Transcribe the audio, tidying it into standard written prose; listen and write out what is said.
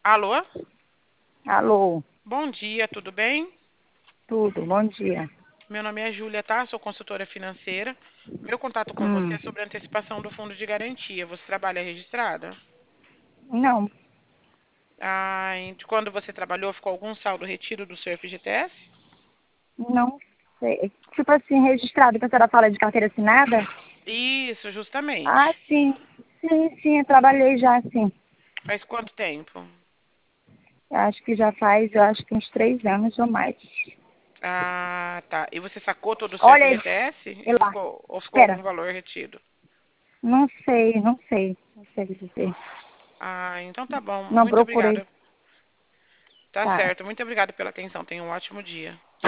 Alô? Alô, Bom dia, tudo bem? tudo, bom dia. Meu nome é Júlia, tá? Sou consultora financeira. Meu contato com você é Hum, sobre a antecipação do fundo de garantia. Você trabalha registrada? não, De quando você trabalhou, ficou algum saldo retido do seu FGTS? não sei. Tipo assim, registrado, que a senhora fala de carteira assinada? Isso, justamente. Ah, sim, sim, eu trabalhei já, sim. Faz quanto tempo? Acho que já faz, eu acho que uns 3 anos ou mais. Ah, tá. E você sacou todo o seu Olha aí, FGTS? E lá, ficou algum espera, valor retido? não sei dizer. Então tá bom. Não Muito procurei, obrigada. Tá tá. certo. Muito obrigada pela atenção. Tenha um ótimo dia.